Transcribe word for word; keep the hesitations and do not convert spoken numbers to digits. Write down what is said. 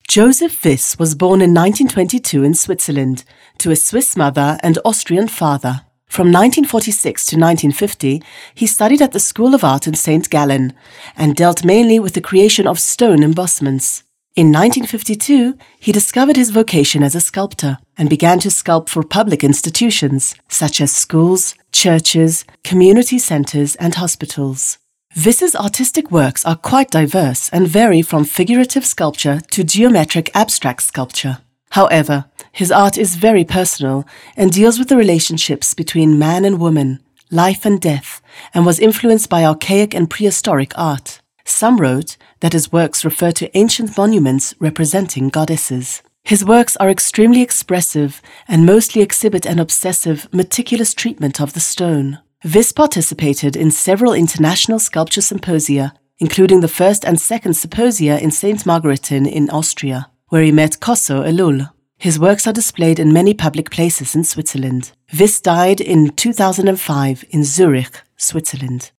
Joseph Wyss was born in nineteen twenty-two in Switzerland to a Swiss mother and Austrian father. From nineteen forty-six to nineteen fifty, he studied at the School of Art in Saint Gallen and dealt mainly with the creation of stone embossments. In nineteen fifty-two, he discovered his vocation as a sculptor and began to sculpt for public institutions such as schools, churches, community centres and hospitals. Wyss's artistic works are quite diverse and vary from figurative sculpture to geometric abstract sculpture. However, his art is very personal and deals with the relationships between man and woman, life and death, and was influenced by archaic and prehistoric art. Some wrote that his works refer to ancient monuments representing goddesses. His works are extremely expressive and mostly exhibit an obsessive, meticulous treatment of the stone. Wyss participated in several international sculpture symposia, including the first and second symposia in Saint Margaretin in Austria, where he met Cosso Ellul. His works are displayed in many public places in Switzerland. Wyss died in two thousand five in Zurich, Switzerland.